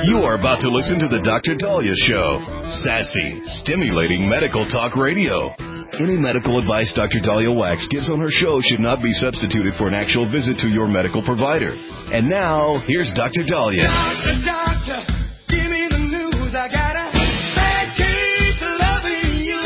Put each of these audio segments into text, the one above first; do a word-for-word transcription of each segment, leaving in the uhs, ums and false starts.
You are about to listen to the Doctor Dahlia Show. Sassy, stimulating medical talk radio. Any medical advice Doctor Dahlia Wax gives on her show should not be substituted for an actual visit to your medical provider. And now, here's Doctor Dahlia. Doctor, doctor, give me the news. I got a bad case of loving you.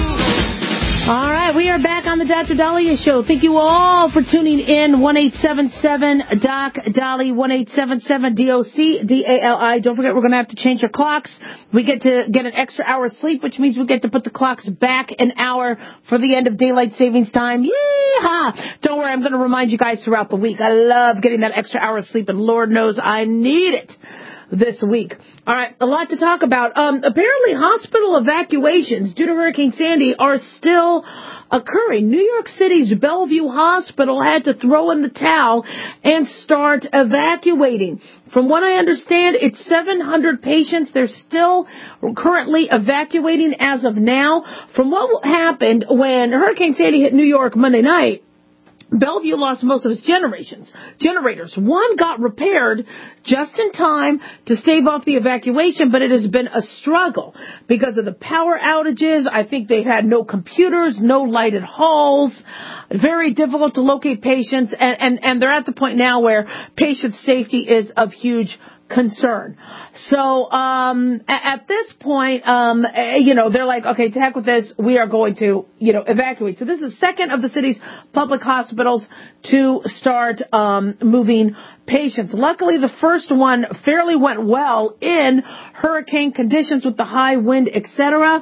All right, we are back on the Doctor Dahlia Show. Thank you all for tuning in. one eight seven seven D O C D A L I, one eight seven seven D O C D A L I. Don't forget, we're going to have to change our clocks. We get to get an extra hour of sleep, which means we get to put the clocks back an hour for the end of daylight savings time. Yeehaw! Don't worry, I'm going to remind you guys throughout the week. I love getting that extra hour of sleep, and Lord knows I need it this week. All right, a lot to talk about. Um, apparently, hospital evacuations due to Hurricane Sandy are still occurring. New York City's Bellevue Hospital had to throw in the towel and start evacuating. From what I understand, it's seven hundred patients. They're still currently evacuating as of now. From what happened when Hurricane Sandy hit New York Monday night, Bellevue lost most of its generations, generators. One got repaired just in time to stave off the evacuation, but it has been a struggle because of the power outages. I think they've had no computers, no lighted halls, very difficult to locate patients, and, and, and they're at the point now where patient safety is of huge concern. So um, at, at this point, um, you know, they're like, okay, to heck with this. We are going to, you know, evacuate. So this is the second of the city's public hospitals to start um, moving patients. Luckily, the first one fairly went well in hurricane conditions with the high wind, et cetera.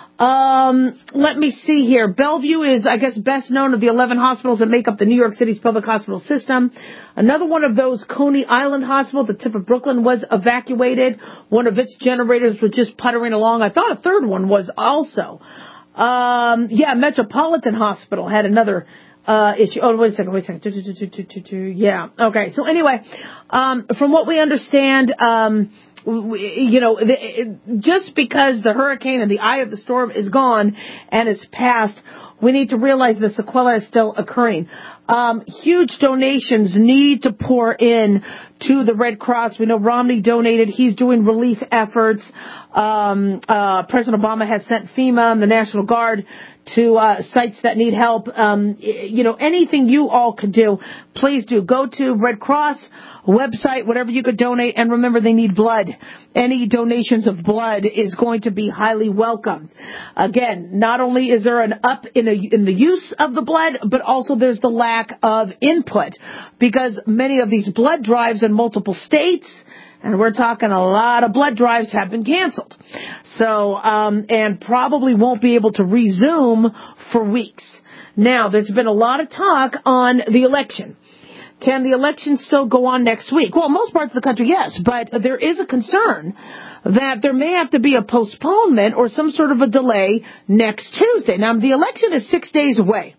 Um, let me see here. Bellevue is, I guess, best known of the eleven hospitals that make up the New York City's public hospital system. Another one of those, Coney Island Hospital, the tip of Brooklyn, was evacuated. One of its generators was just puttering along. I thought a third one was also. Um, yeah, Metropolitan Hospital had another uh issue. Oh, wait a second, wait a second. Yeah, okay. So anyway, um, from what we understand, um, you know, just because the hurricane and the eye of the storm is gone and is past, we need to realize the sequela is still occurring. Um, huge donations need to pour in to the Red Cross. We know Romney donated. He's doing relief efforts. Um, uh, President Obama has sent FEMA and the National Guard to uh, sites that need help. Um, you know, anything you all could do, please do. Go to Red Cross website, whatever you could donate, and remember they need blood. Any donations of blood is going to be highly welcomed. Again, not only is there an up in, a, in the use of the blood, but also there's the lack of input, because many of these blood drives in multiple states, and we're talking a lot of blood drives, have been canceled. So, um, and probably won't be able to resume for weeks. Now, there's been a lot of talk on the election. Can the election still go on next week? Well, most parts of the country, yes, but there is a concern that there may have to be a postponement or some sort of a delay next Tuesday. Now, the election is six days away,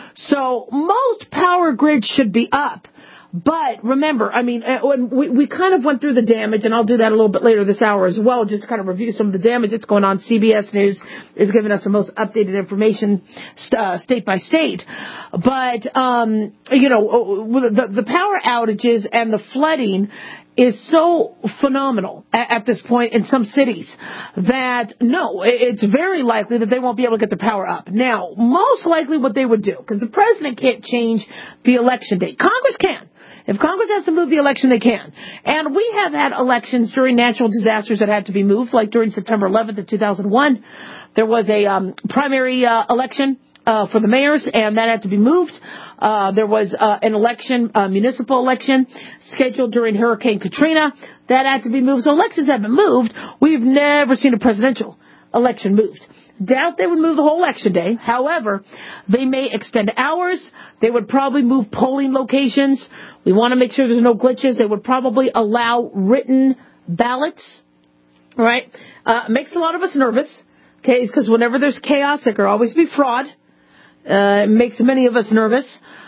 so most power grids should be up. But remember, I mean, when we, we kind of went through the damage, and I'll do that a little bit later this hour as well, just to kind of review some of the damage that's going on. C B S News is giving us the most updated information uh, state by state. But, um, you know, the, the power outages and the flooding is so phenomenal at, at this point in some cities that, no, it's very likely that they won't be able to get the power up. Now, most likely what they would do, because the president can't change the election date. Congress can. If Congress has to move the election, they can. And we have had elections during natural disasters that had to be moved, like during September eleventh of two thousand one. There was a um, primary uh, election uh, for the mayors, and that had to be moved. Uh, there was uh, an election, a municipal election, scheduled during Hurricane Katrina. That had to be moved. So elections have been moved. We've never seen a presidential election moved. Doubt they would move the whole election day. However, they may extend hours. They would probably move polling locations. We want to make sure there's no glitches. They would probably allow written ballots. All right? Uh, makes a lot of us nervous. Okay, because whenever there's chaos, there can always be fraud. Uh, it makes many of us nervous.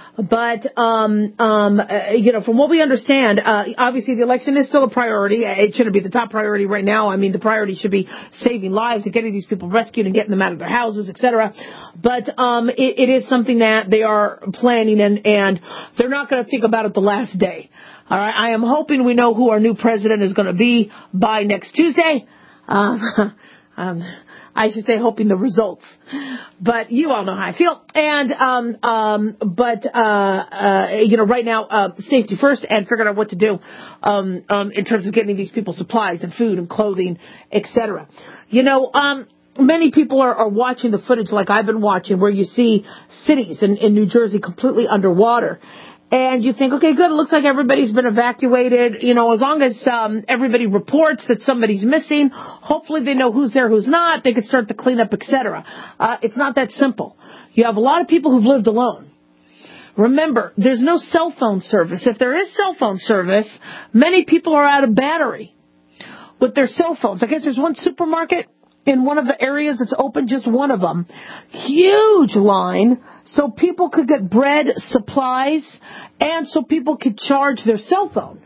But, um, um, uh, you know, from what we understand, uh, obviously the election is still a priority. It shouldn't be the top priority right now. I mean, the priority should be saving lives and getting these people rescued and getting them out of their houses, et cetera. But, um, it, it is something that they are planning, and, and they're not going to think about it the last day. All right. I am hoping we know who our new president is going to be by next Tuesday. Um, um, I should say hoping the results, but you all know how I feel. And, um, um, but, uh, uh, you know, right now, uh, safety first and figuring out what to do, um, um, in terms of getting these people supplies and food and clothing, et cetera. You know, um, many people are, are watching the footage like I've been watching, where you see cities in, in New Jersey completely underwater. And you think, okay, good, it looks like everybody's been evacuated. You know, as long as um, everybody reports that somebody's missing, hopefully they know who's there, who's not. They can start the cleanup, et cetera. Uh, it's not that simple. You have a lot of people who've lived alone. Remember, there's no cell phone service. If there is cell phone service, many people are out of battery with their cell phones. I guess there's one supermarket in one of the areas that's open, just one of them. Huge line, so people could get bread, supplies, and so people could charge their cell phone.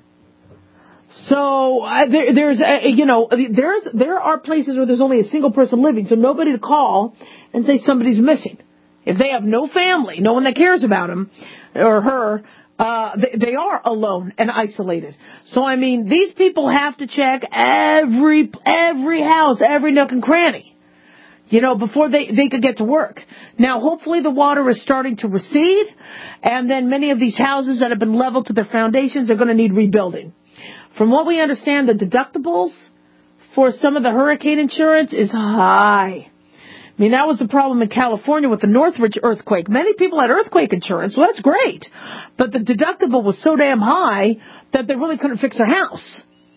So uh, there, there's, uh, you know, there's there are places where there's only a single person living, so nobody to call and say somebody's missing. If they have no family, no one that cares about him or her, Uh, they, they are alone and isolated. So, I mean, these people have to check every, every house, every nook and cranny, you know, before they, they could get to work. Now, hopefully the water is starting to recede, and then many of these houses that have been leveled to their foundations are going to need rebuilding. From what we understand, the deductibles for some of the hurricane insurance is high. I mean, that was the problem in California with the Northridge earthquake. Many people had earthquake insurance. Well, that's great. But the deductible was so damn high that they really couldn't fix their house.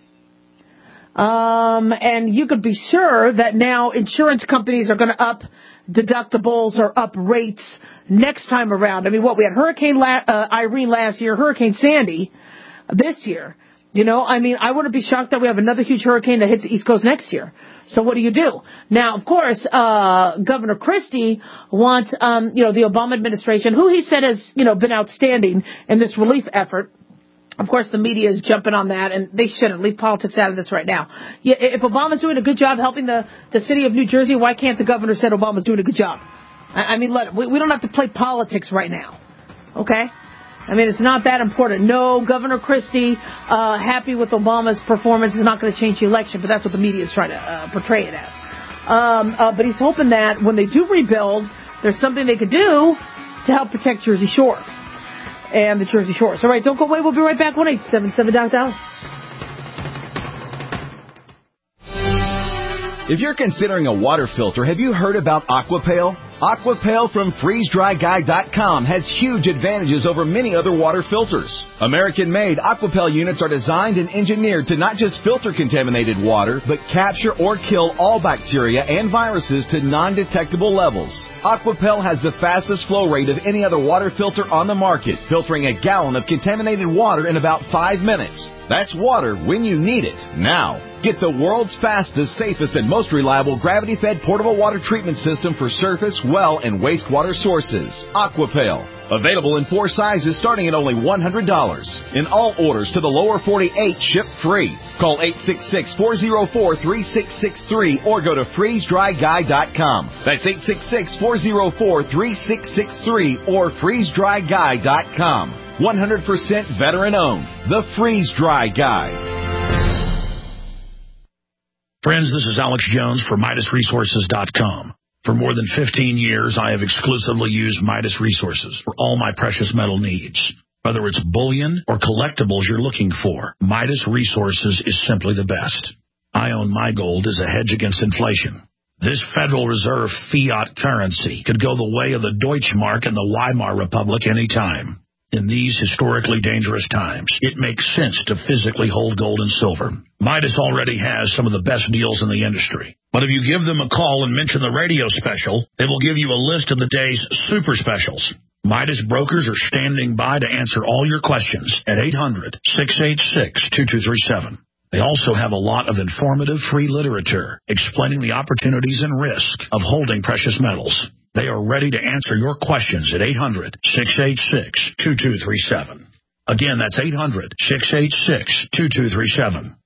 Um, and you could be sure that now insurance companies are going to up deductibles or up rates next time around. I mean, what, we had Hurricane La- uh, Irene last year, Hurricane Sandy this year. You know, I mean, I wouldn't be shocked that we have another huge hurricane that hits the East Coast next year. So what do you do? Now, of course, uh, Governor Christie wants, um, you know, the Obama administration, who he said has, you know, been outstanding in this relief effort. Of course, the media is jumping on that, and they shouldn't. Leave politics out of this right now. Yeah, if Obama's doing a good job helping the, the city of New Jersey, why can't the governor say Obama's doing a good job? I, I mean, let, we, we don't have to play politics right now. Okay? I mean, it's not that important. No, Governor Christie, uh, happy with Obama's performance is not going to change the election, but that's what the media is trying to uh, portray it as. Um, uh, but he's hoping that when they do rebuild, there's something they could do to help protect Jersey Shore and the Jersey Shores. All right, don't go away. We'll be right back. one eight seven seven Doc Dolly. If you're considering a water filter, have you heard about Aquapale? Aquapale from freeze dry guy dot com has huge advantages over many other water filters. American-made Aquapale units are designed and engineered to not just filter contaminated water, but capture or kill all bacteria and viruses to non-detectable levels. Aquapale has the fastest flow rate of any other water filter on the market, filtering a gallon of contaminated water in about five minutes. That's water when you need it, now. Get the world's fastest, safest, and most reliable gravity-fed portable water treatment system for surface, well, and wastewater sources. Aquapale. Available in four sizes starting at only one hundred dollars. In all orders to the lower forty-eight, ship free. Call eight six six, four zero four, three six six three or go to freeze dry guy dot com. That's eight six six, four zero four, three six six three or freeze dry guy dot com. one hundred percent veteran-owned. The Freeze Dry Guy. Friends, this is Alex Jones for Midas Resources dot com. For more than fifteen years, I have exclusively used Midas Resources for all my precious metal needs. Whether it's bullion or collectibles you're looking for, Midas Resources is simply the best. I own my gold as a hedge against inflation. This Federal Reserve fiat currency could go the way of the Deutschmark and the Weimar Republic anytime. In these historically dangerous times, it makes sense to physically hold gold and silver. Midas already has some of the best deals in the industry. But if you give them a call and mention the radio special, they will give you a list of the day's super specials. Midas brokers are standing by to answer all your questions at eight hundred, six eight six, two two three seven. They also have a lot of informative free literature explaining the opportunities and risk of holding precious metals. They are ready to answer your questions at eight hundred, six eight six, two two three seven. Again, that's eight hundred, six eight six, two two three seven.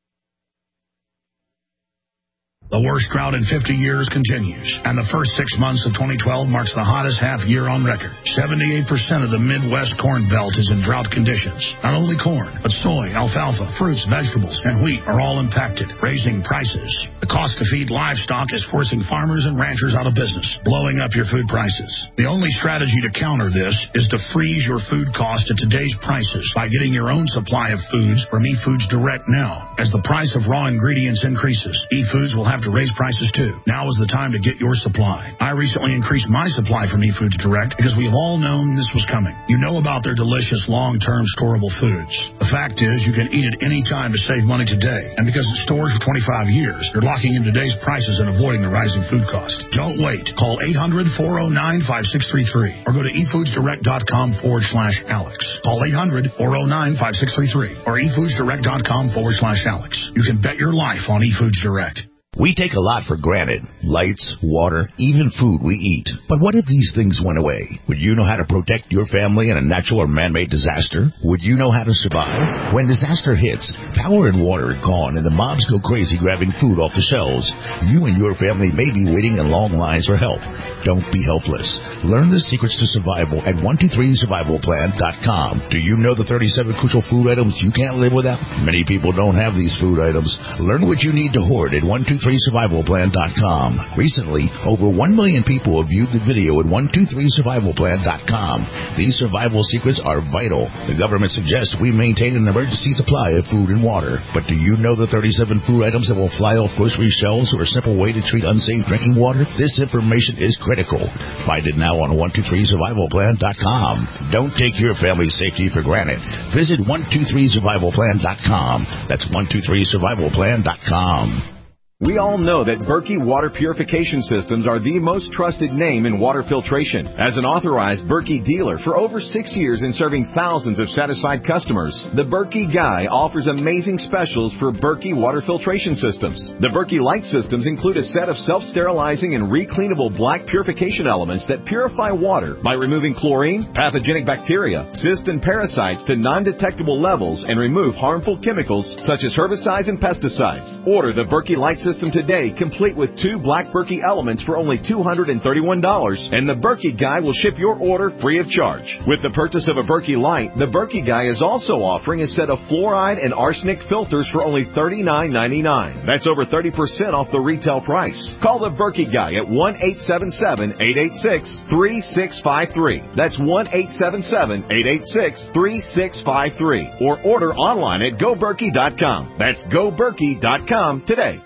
The worst drought in fifty years continues, and the first six months of twenty twelve marks the hottest half year on record. seventy-eight percent of the Midwest corn belt is in drought conditions. Not only corn, but soy, alfalfa, fruits, vegetables, and wheat are all impacted, raising prices. The cost to feed livestock is forcing farmers and ranchers out of business, blowing up your food prices. The only strategy to counter this is to freeze your food cost at today's prices by getting your own supply of foods from eFoods Direct now. As the price of raw ingredients increases, eFoods will have to raise prices too. Now is the time to get your supply. I recently increased my supply from eFoods Direct because we have all known this was coming. You know about their delicious long-term storable foods. The fact is you can eat it any time to save money today. And because it stores for twenty-five years, you're locking in today's prices and avoiding the rising food cost. Don't wait. Call eight hundred, four oh nine, five six three three or go to efoodsdirect.com forward slash Alex. Call eight hundred, four oh nine, five six three three or efoodsdirect.com forward slash Alex. You can bet your life on eFoods Direct. We take a lot for granted. Lights, water, even food we eat. But what if these things went away? Would you know how to protect your family in a natural or man-made disaster? Would you know how to survive? When disaster hits, power and water are gone and the mobs go crazy grabbing food off the shelves. You and your family may be waiting in long lines for help. Don't be helpless. Learn the secrets to survival at one two three survival plan dot com. Do you know the thirty-seven crucial food items you can't live without? Many people don't have these food items. Learn what you need to hoard at one two three survival plan dot com. Recently, over one million people have viewed the video at one two three survival plan dot com. These survival secrets are vital. The government suggests we maintain an emergency supply of food and water. But do you know the thirty-seven food items that will fly off grocery shelves or a simple way to treat unsafe drinking water? This information is critical. Find it now on one two three survival plan dot com. Don't take your family's safety for granted. Visit one two three survival plan dot com. That's one two three survival plan dot com. We all know that Berkey Water Purification Systems are the most trusted name in water filtration. As an authorized Berkey dealer for over six years and serving thousands of satisfied customers, the Berkey Guy offers amazing specials for Berkey Water Filtration Systems. The Berkey Light Systems include a set of self-sterilizing and recleanable black purification elements that purify water by removing chlorine, pathogenic bacteria, cysts, and parasites to non-detectable levels and remove harmful chemicals such as herbicides and pesticides. Order the Berkey Light Systems today, complete with two black Berkey elements for only two hundred thirty-one dollars, and the Berkey Guy will ship your order free of charge. With the purchase of a Berkey Light, the Berkey Guy is also offering a set of fluoride and arsenic filters for only thirty-nine ninety-nine. That's over thirty percent off the retail price. Call the Berkey Guy at one eight seven seven, eight eight six, three six five three. That's one eight seven seven, eight eight six, three six five three. Or order online at go berkey dot com. That's go berkey dot com today.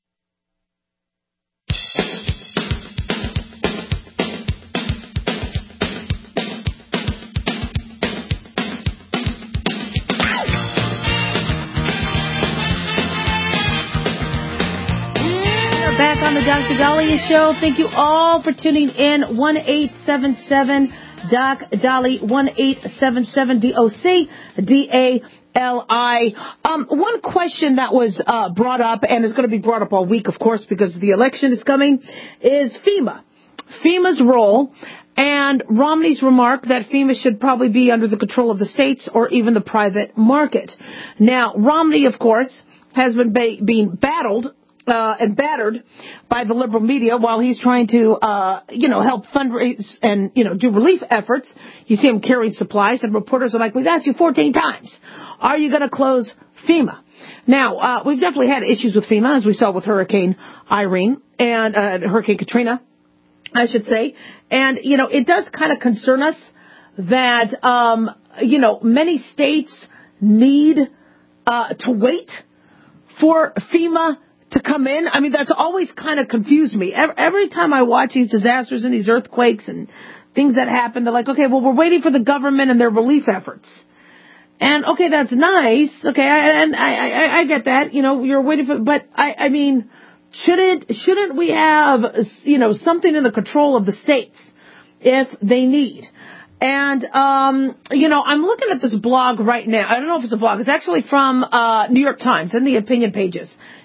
Back on the Doctor Dahlia Show. Thank you all for tuning in. one eight seven seven D O C Dolly, one eight seven seven D O C D A L I. Um, one question that was uh, brought up, and is going to be brought up all week, of course, because the election is coming, is FEMA. FEMA's role, and Romney's remark that FEMA should probably be under the control of the states or even the private market. Now, Romney, of course, has been ba- being battled Uh, and battered by the liberal media while he's trying to, uh, you know, help fundraise and, you know, do relief efforts. You see him carrying supplies, and reporters are like, we've asked you fourteen times, are you going to close FEMA? Now, uh, we've definitely had issues with FEMA, as we saw with Hurricane Irene and uh, Hurricane Katrina, I should say. And, you know, it does kind of concern us that, um, you know, many states need uh, to wait for FEMA to come in. I mean, that's always kind of confused me. Every, every time I watch these disasters and these earthquakes and things that happen, they're like, okay, well, we're waiting for the government and their relief efforts. And, okay, that's nice. Okay, I, and I, I, I get that. You know, you're waiting for, but I, I mean, shouldn't, shouldn't we have, you know, something in the control of the states if they need? And, um, you know, I'm looking at this blog right now. I don't know if it's a blog. It's actually from uh New York Times in the opinion pages.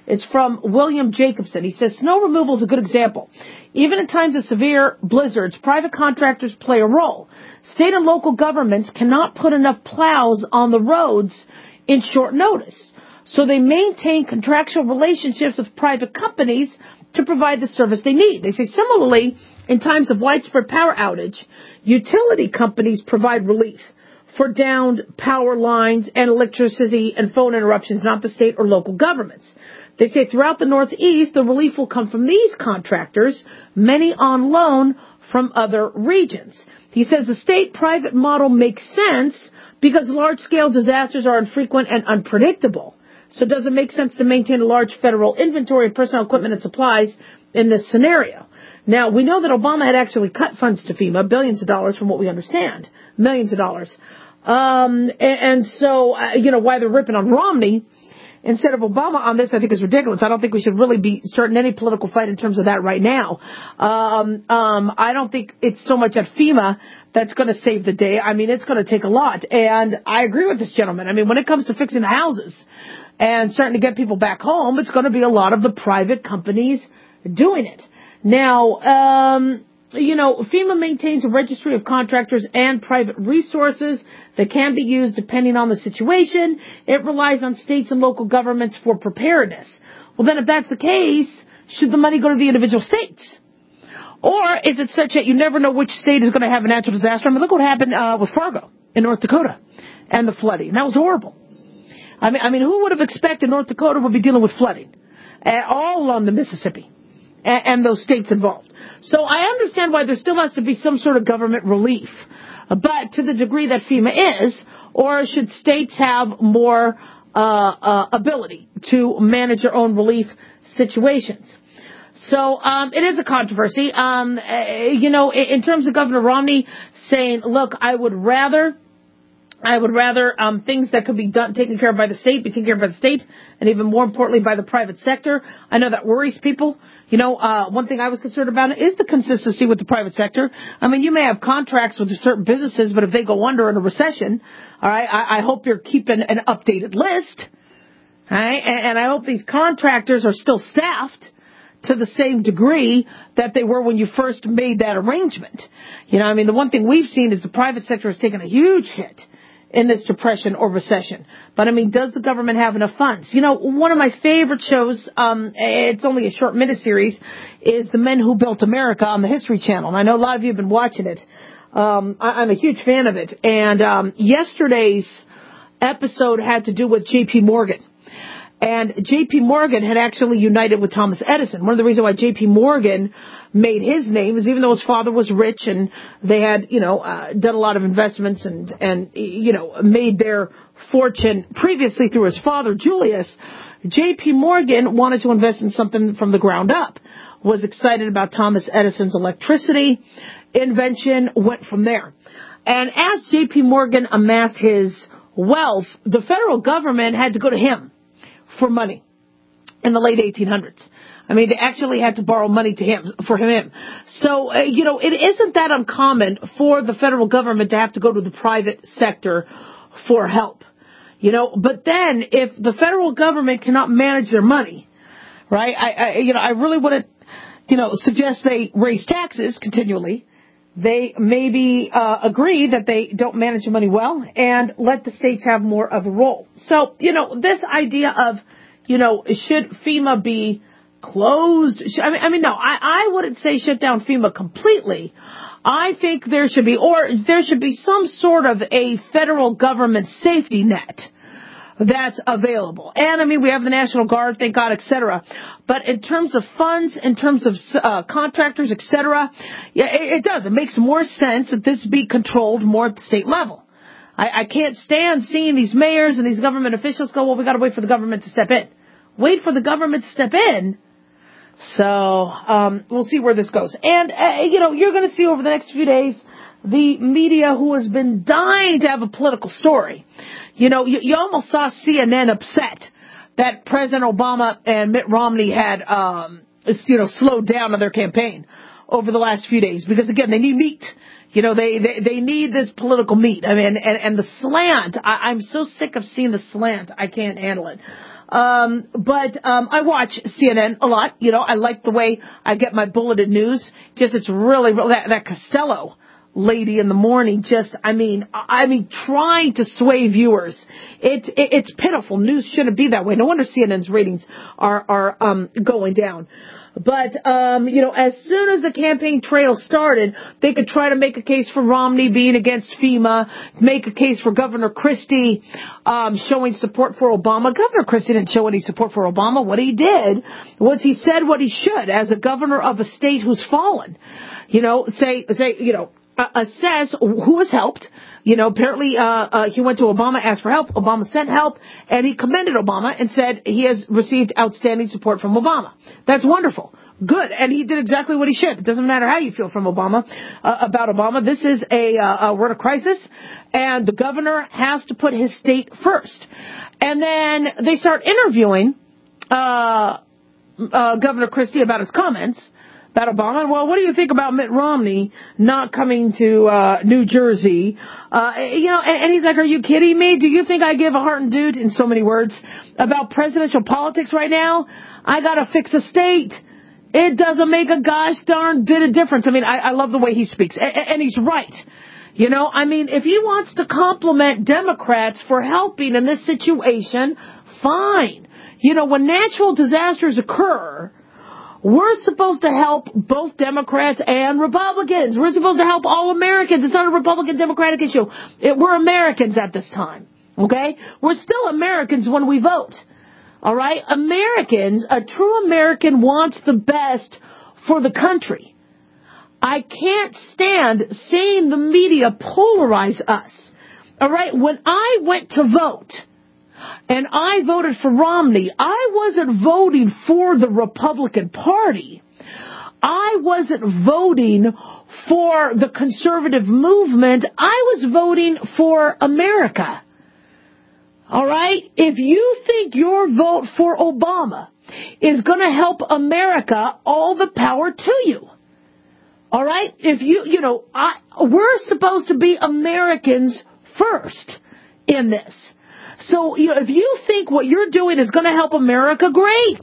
It's from William Jacobson. He says, snow removal is a good example. Even in times of severe blizzards, private contractors play a role. State and local governments cannot put enough plows on the roads in short notice. So they maintain contractual relationships with private companies to provide the service they need. They say similarly, in times of widespread power outage, utility companies provide relief for downed power lines and electricity and phone interruptions, not the state or local governments. They say throughout the Northeast, the relief will come from these contractors, many on loan from other regions. He says the state-private model makes sense because large-scale disasters are infrequent and unpredictable. So does it make sense to maintain a large federal inventory of personal equipment and supplies in this scenario? Now, we know that Obama had actually cut funds to FEMA, billions of dollars from what we understand, millions of dollars. Um, and, and so, uh, you know, why they're ripping on Romney instead of Obama on this, I think is ridiculous. I don't think we should really be starting any political fight in terms of that right now. Um, um, I don't think it's so much at FEMA that's going to save the day. I mean, it's going to take a lot. And I agree with this gentleman. I mean, when it comes to fixing the houses and starting to get people back home, it's going to be a lot of the private companies doing it. Now, um, you know, FEMA maintains a registry of contractors and private resources that can be used depending on the situation. It relies on states and local governments for preparedness. Well, then if that's the case, should the money go to the individual states? Or is it such that you never know which state is going to have a natural disaster? I mean, look what happened uh, with Fargo in North Dakota and the flooding. That was horrible. I mean, I mean, who would have expected North Dakota would be dealing with flooding uh, all along the Mississippi and, and those states involved? So I understand why there still has to be some sort of government relief, but to the degree that FEMA is, or should states have more uh, uh, ability to manage their own relief situations? So um, it is a controversy. Um, uh, you know, in, in terms of Governor Romney saying, look, I would rather... I would rather um, things that could be done, taken care of by the state, be taken care of by the state, and even more importantly by the private sector. I know that worries people. You know, uh, one thing I was concerned about is the consistency with the private sector. I mean, you may have contracts with certain businesses, but if they go under in a recession, all right, I, I hope you're keeping an updated list, all right, and, and I hope these contractors are still staffed to the same degree that they were when you first made that arrangement. You know, I mean, the one thing we've seen is the private sector has taken a huge hit in this depression or recession. But, I mean, does the government have enough funds? You know, one of my favorite shows, um, it's only a short miniseries, is The Men Who Built America on the History Channel. And I know a lot of you have been watching it. Um, I, I'm a huge fan of it. And um, yesterday's episode had to do with J P Morgan. And J P Morgan had actually united with Thomas Edison. One of the reasons why J P Morgan made his name is even though his father was rich and they had, you know, uh, done a lot of investments and, and, you know, made their fortune previously through his father, Julius, J P Morgan wanted to invest in something from the ground up, was excited about Thomas Edison's electricity invention, went from there. And as J P Morgan amassed his wealth, the federal government had to go to him for money in the late eighteen hundreds. I mean, they actually had to borrow money to him, for him. So, uh, you know, it isn't that uncommon for the federal government to have to go to the private sector for help. You know, but then if the federal government cannot manage their money, right, I, I you know, I really wouldn't, you know, suggest they raise taxes continually. They maybe uh, agree that they don't manage the money well and let the states have more of a role. So, you know, this idea of, you know, should FEMA be closed? I mean, I mean, no, I, I wouldn't say shut down FEMA completely. I think there should be, or there should be some sort of a federal government safety net that's available. And, I mean, we have the National Guard, thank God, et cetera. But in terms of funds, in terms of uh, contractors, et cetera, yeah, it, it does. It makes more sense that this be controlled more at the state level. I, I can't stand seeing these mayors and these government officials go, well, we got to wait for the government to step in. Wait for the government to step in? So um, we'll see where this goes. And, uh, you know, you're going to see over the next few days the media who has been dying to have a political story. You know, you, you almost saw C N N upset that President Obama and Mitt Romney had, um, you know, slowed down on their campaign over the last few days because, again, they need meat. You know, they, they, they need this political meat. I mean, and, and the slant, I, I'm so sick of seeing the slant. I can't handle it. Um, but um, I watch C N N a lot. You know, I like the way I get my bulleted news. Just it's really, really that, that Costello lady in the morning. Just, I mean, I mean, trying to sway viewers. It, it it's pitiful. News shouldn't be that way. No wonder C N N's ratings are are um, going down. But, um, you know, as soon as the campaign trail started, they could try to make a case for Romney being against FEMA, make a case for Governor Christie um, showing support for Obama. Governor Christie didn't show any support for Obama. What he did was he said what he should as a governor of a state who's fallen. You know, say, say, you know, uh, assess who has helped. You know, apparently uh, uh, he went to Obama, asked for help. Obama sent help, and he commended Obama and said he has received outstanding support from Obama. That's wonderful. Good. And he did exactly what he should. It doesn't matter how you feel from Obama, uh, about Obama. This is a, uh, we're in a crisis, and the governor has to put his state first. And then they start interviewing uh, uh, Governor Christie about his comments about Obama. Well, what do you think about Mitt Romney not coming to uh, New Jersey? Uh, you know, and, and he's like, are you kidding me? Do you think I give a heart and dude, in so many words, about presidential politics right now? I got to fix a state. It doesn't make a gosh darn bit of difference. I mean, I, I love the way he speaks, and, and he's right. You know, I mean, if he wants to compliment Democrats for helping in this situation, fine. You know, when natural disasters occur, we're supposed to help both Democrats and Republicans. We're supposed to help all Americans. It's not a Republican-Democratic issue. It, we're Americans at this time, okay? We're still Americans when we vote, all right? Americans, a true American wants the best for the country. I can't stand seeing the media polarize us, all right? When I went to vote, and I voted for Romney, I wasn't voting for the Republican Party. I wasn't voting for the conservative movement. I was voting for America. All right? If you think your vote for Obama is going to help America, all the power to you. All right? If you, you know, I, we're supposed to be Americans first in this. So, you know, if you think what you're doing is going to help America, great.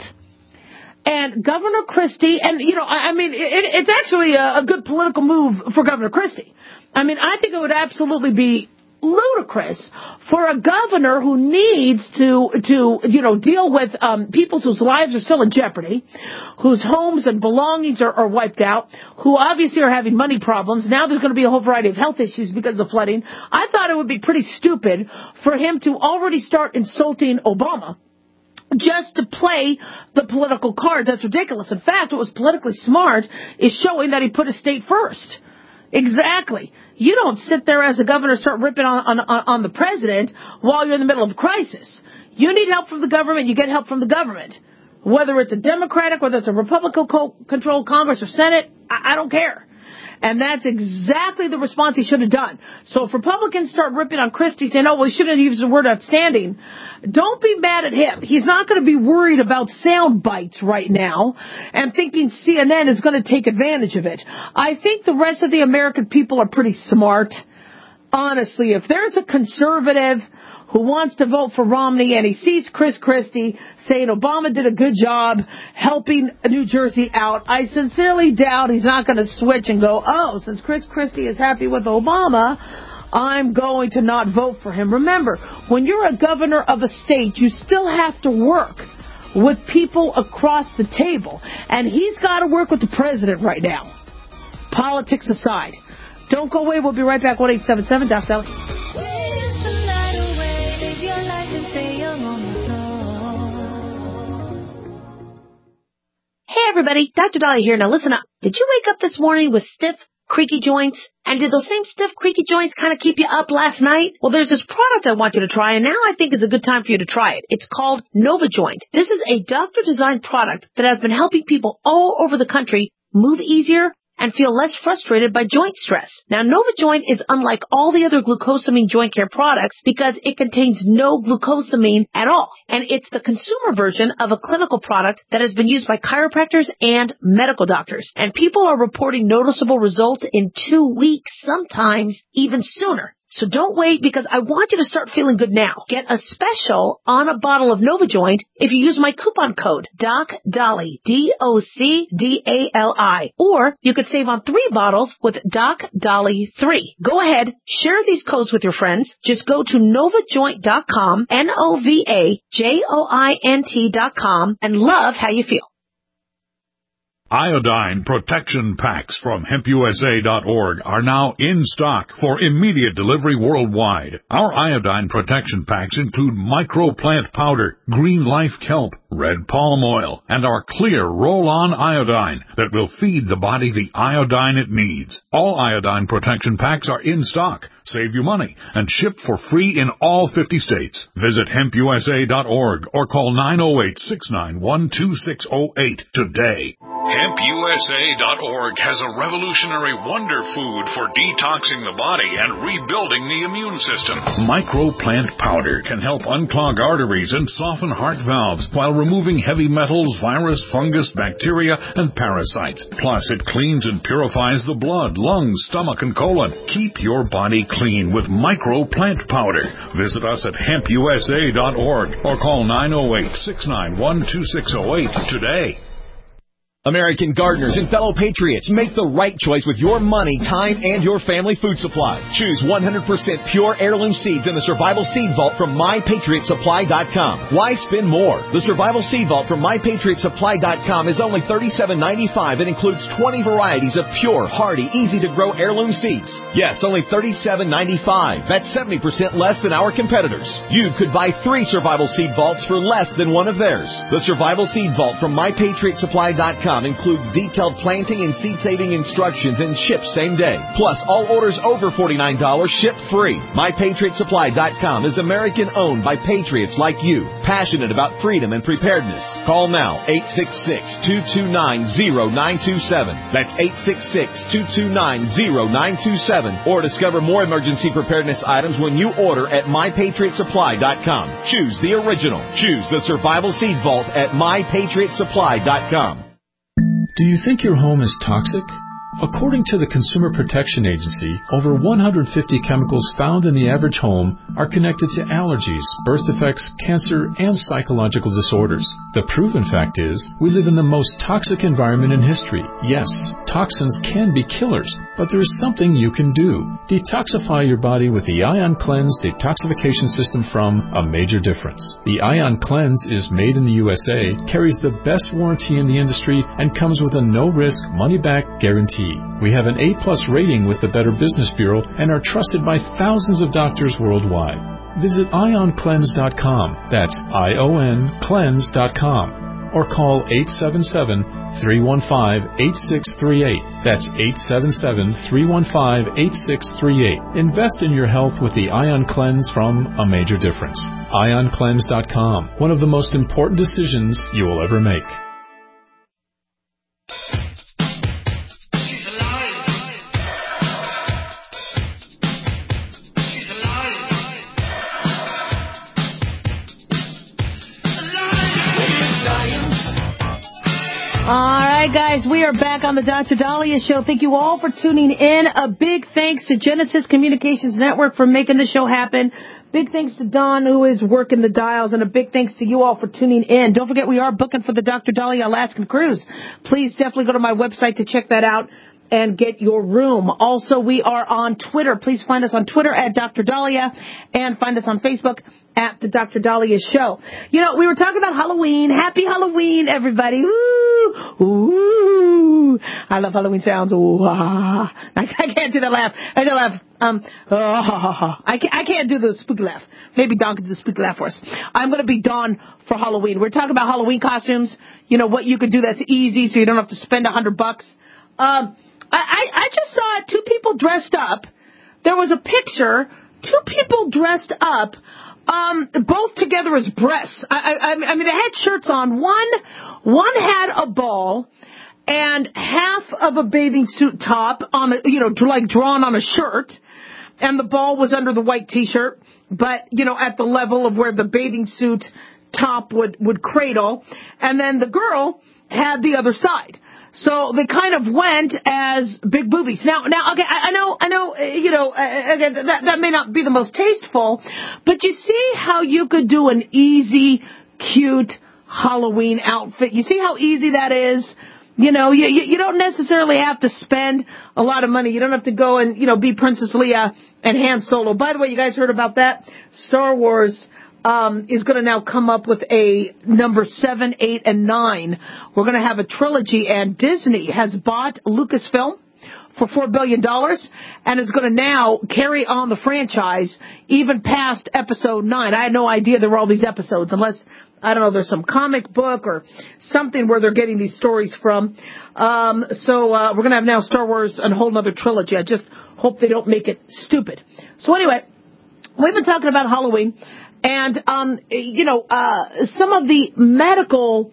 And Governor Christie, and, you know, I, I mean, it, it's actually a, a good political move for Governor Christie. I mean, I think it would absolutely be ludicrous for a governor who needs to, to you know, deal with um, people whose lives are still in jeopardy, whose homes and belongings are, are wiped out, who obviously are having money problems. Now there's going to be a whole variety of health issues because of flooding. I thought it would be pretty stupid for him to already start insulting Obama just to play the political cards. That's ridiculous. In fact, what was politically smart is showing that he put his state first. Exactly. You don't sit there as a governor start ripping on, on, on the president while you're in the middle of a crisis. You need help from the government, you get help from the government. Whether it's a Democratic, whether it's a Republican-controlled Congress or Senate, I, I don't care. And that's exactly the response he should have done. So if Republicans start ripping on Christie, saying, oh, well, he shouldn't have used the word outstanding, don't be mad at him. He's not going to be worried about sound bites right now and thinking C N N is going to take advantage of it. I think the rest of the American people are pretty smart. Honestly, if there's a conservative who wants to vote for Romney and he sees Chris Christie saying Obama did a good job helping New Jersey out, I sincerely doubt he's not going to switch and go, oh, since Chris Christie is happy with Obama, I'm going to not vote for him. Remember, when you're a governor of a state, you still have to work with people across the table. And he's got to work with the president right now. Politics aside. Don't go away. We'll be right back. one eight seven seven Doc Dali. Hey, everybody. Doctor Dali here. Now, listen up. Did you wake up this morning with stiff, creaky joints? And did those same stiff, creaky joints kind of keep you up last night? Well, there's this product I want you to try, and now I think is a good time for you to try it. It's called NovaJoint. This is a doctor-designed product that has been helping people all over the country move easier and feel less frustrated by joint stress. Now, NovaJoint is unlike all the other glucosamine joint care products because it contains no glucosamine at all. And it's the consumer version of a clinical product that has been used by chiropractors and medical doctors. And people are reporting noticeable results in two weeks, sometimes even sooner. So don't wait, because I want you to start feeling good now. Get a special on a bottle of NovaJoint if you use my coupon code DocDolly, D O C D A L I. Or you could save on three bottles with Doc Dolly three. Go ahead, share these codes with your friends. Just go to nova joint dot com, N O V A J O I N T dot com, and love how you feel. Iodine protection packs from hemp U S A dot org are now in stock for immediate delivery worldwide. Our iodine protection packs include microplant powder, green life kelp, red palm oil, and our clear roll-on iodine that will feed the body the iodine it needs. All iodine protection packs are in stock, save you money, and shipped for free in all fifty states. Visit hemp U S A dot org or call nine oh eight, six nine one, two six oh eight today. hemp U S A dot org has a revolutionary wonder food for detoxing the body and rebuilding the immune system. Microplant powder can help unclog arteries and soften heart valves while removing heavy metals, virus, fungus, bacteria, and parasites. Plus, it cleans and purifies the blood, lungs, stomach, and colon. Keep your body clean with Microplant powder. Visit us at hemp U S A dot org or call nine oh eight, six nine one, two six oh eight today. American gardeners and fellow patriots, make the right choice with your money, time, and your family food supply. Choose one hundred percent pure heirloom seeds in the Survival Seed Vault from my patriot supply dot com. Why spend more? The Survival Seed Vault from my patriot supply dot com is only thirty-seven ninety-five and includes twenty varieties of pure, hardy, easy-to-grow heirloom seeds. Yes, only thirty-seven ninety-five. That's seventy percent less than our competitors. You could buy three Survival Seed Vaults for less than one of theirs. The Survival Seed Vault from my patriot supply dot com includes detailed planting and seed-saving instructions and ships same day. Plus, all orders over forty-nine dollars ship free. my patriot supply dot com is American-owned by patriots like you, passionate about freedom and preparedness. Call now, eight six six, two two nine, zero nine two seven. That's eight six six, two two nine, zero nine two seven. Or discover more emergency preparedness items when you order at my patriot supply dot com. Choose the original. Choose the Survival Seed Vault at my patriot supply dot com. Do you think your home is toxic? According to the Consumer Protection Agency, over one hundred fifty chemicals found in the average home are connected to allergies, birth defects, cancer, and psychological disorders. The proven fact is, we live in the most toxic environment in history. Yes, toxins can be killers, but there is something you can do. Detoxify your body with the Ion Cleanse detoxification system from A Major Difference. The Ion Cleanse is made in the U S A, carries the best warranty in the industry, and comes with a no-risk, money-back guarantee. We have an A-plus rating with the Better Business Bureau and are trusted by thousands of doctors worldwide. Visit ion cleanse dot com. That's I O N cleanse dot com. Or call eight seven seven, three one five, eight six three eight. That's eight seven seven, three one five, eight six three eight. Invest in your health with the Ion Cleanse from A Major Difference. ion cleanse dot com. One of the most important decisions you will ever make. All right, guys, we are back on the Doctor Dahlia Show. Thank you all for tuning in. A big thanks to Genesis Communications Network for making the show happen. Big thanks to Don, who is working the dials, and a big thanks to you all for tuning in. Don't forget, we are booking for the Doctor Dahlia Alaskan Cruise. Please definitely go to my website to check that out and get your room. Also, we are on Twitter. Please find us on Twitter at Doctor Dahlia and find us on Facebook at the Doctor Dahlia Show. You know, we were talking about Halloween. Happy Halloween, everybody. Ooh, ooh. I love Halloween sounds. Ooh, ah. I, I can't do that laugh. I can't laugh. Um, oh, I, can't, I can't do the spooky laugh. Maybe Dawn can do the spooky laugh for us. I'm going to be Dawn for Halloween. We're talking about Halloween costumes. You know, what you could do that's easy so you don't have to spend a hundred bucks. Um, I, I, I just saw two people dressed up. There was a picture, two people dressed up, um, both together as breasts. I, I, I mean, they had shirts on. One, one had a ball and half of a bathing suit top on a, you know, like drawn on a shirt, and the ball was under the white t-shirt, but, you know, at the level of where the bathing suit top would, would cradle. And then the girl had the other side. So they kind of went as big boobies. Now, now, okay, I, I know, I know, uh, you know, uh, again, that, that may not be the most tasteful, but you see how you could do an easy, cute Halloween outfit. You see how easy that is? You know, you, you, you don't necessarily have to spend a lot of money. You don't have to go and, you know, be Princess Leia and Han Solo. By the way, you guys heard about that? Star Wars um, is going to now come up with a number seven, eight, and nine. We're going to have a trilogy, and Disney has bought Lucasfilm for four billion dollars and is going to now carry on the franchise even past episode nine. I had no idea there were all these episodes unless, I don't know, there's some comic book or something where they're getting these stories from. Um, so uh, we're going to have now Star Wars and a whole other trilogy. I just hope they don't make it stupid. So anyway, we've been talking about Halloween. And, um, you know, uh, some of the medical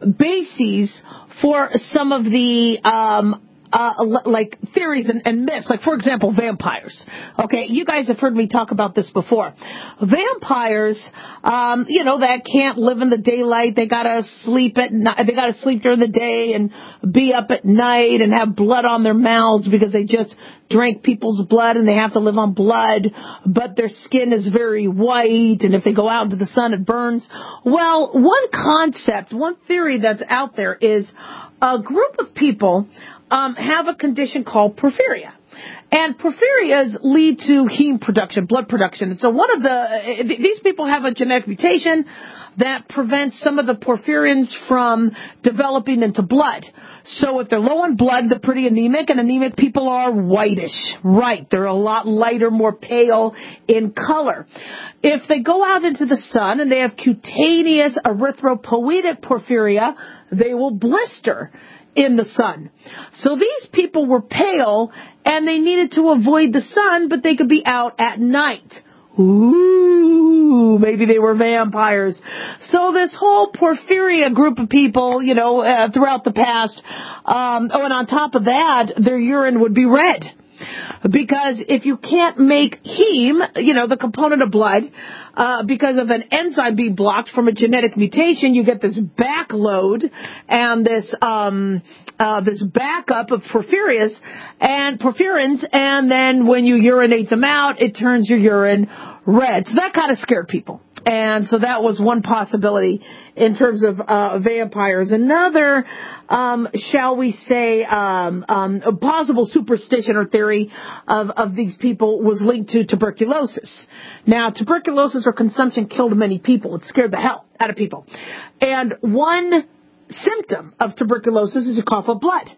bases for some of the um Uh, like theories and, and myths, like, for example, vampires. Okay, you guys have heard me talk about this before. Vampires, um, you know, that can't live in the daylight. They gotta sleep at night. They gotta sleep during the day and be up at night and have blood on their mouths because they just drank people's blood and they have to live on blood, but their skin is very white, and if they go out into the sun, it burns. Well, one concept, one theory that's out there is a group of people Um, have a condition called porphyria. And porphyrias lead to heme production, blood production. So one of the, these people have a genetic mutation that prevents some of the porphyrins from developing into blood. So if they're low on blood, they're pretty anemic, and anemic people are whitish. Right. They're a lot lighter, more pale in color. If they go out into the sun and they have cutaneous erythropoietic porphyria, they will blister in the sun. So these people were pale and they needed to avoid the sun, but they could be out at night. Ooh, maybe they were vampires. So this whole porphyria group of people, you know, uh, throughout the past, um, oh, and on top of that, their urine would be red. Because if you can't make heme, you know, the component of blood, uh, because of an enzyme being blocked from a genetic mutation, you get this backload and this, um, uh, this backup of porphyrias and porphyrins, and then when you urinate them out, it turns your urine red. So that kind of scared people. And so that was one possibility in terms of uh, vampires. Another, um, shall we say, um, um, a possible superstition or theory of, of these people was linked to tuberculosis. Now, tuberculosis or consumption killed many people. It scared the hell out of people. And one symptom of tuberculosis is you cough up blood.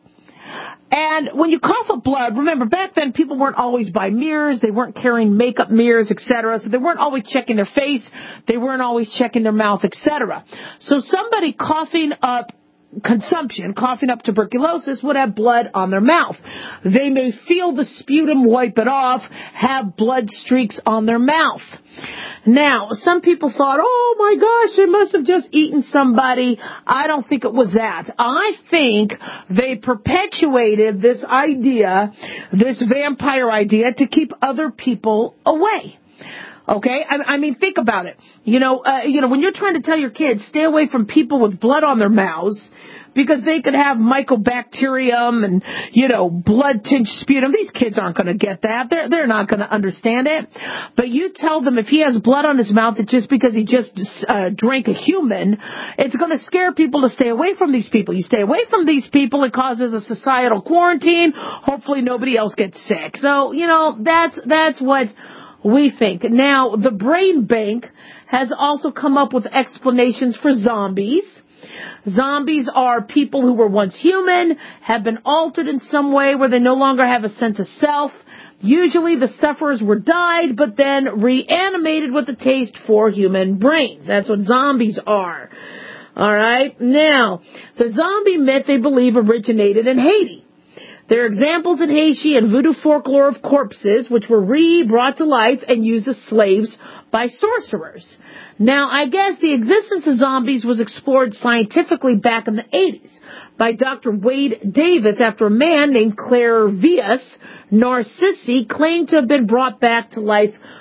And when you cough up blood, remember, back then people weren't always by mirrors. They weren't carrying makeup mirrors, et cetera. So they weren't always checking their face. They weren't always checking their mouth, et cetera. So somebody coughing up consumption, coughing up tuberculosis, would have blood on their mouth. They may feel the sputum, wipe it off, have blood streaks on their mouth. Now, some people thought, oh my gosh, they must have just eaten somebody. I don't think it was that. I think they perpetuated this idea, this vampire idea, to keep other people away. Okay? I, I mean, think about it. You know, uh, you know, when you're trying to tell your kids, stay away from people with blood on their mouths, because they could have mycobacterium and, you know, blood-tinged sputum. These kids aren't going to get that. They're, they're not going to understand it. But you tell them if he has blood on his mouth, it's just because he just uh, drank a human, it's going to scare people to stay away from these people. You stay away from these people, it causes a societal quarantine. Hopefully nobody else gets sick. So, you know, that's, that's what we think. Now, the Brain Bank has also come up with explanations for zombies. Zombies are people who were once human, have been altered in some way where they no longer have a sense of self. Usually the sufferers were died, but then reanimated with a taste for human brains. That's what zombies are. All right? Now, the zombie myth, they believe, originated in Haiti. There are examples in Haiti and voodoo folklore of corpses which were re-brought to life and used as slaves by sorcerers. Now, I guess the existence of zombies was explored scientifically back in the eighties by Doctor Wade Davis after a man named Clairvius Narcissi claimed to have been brought back to life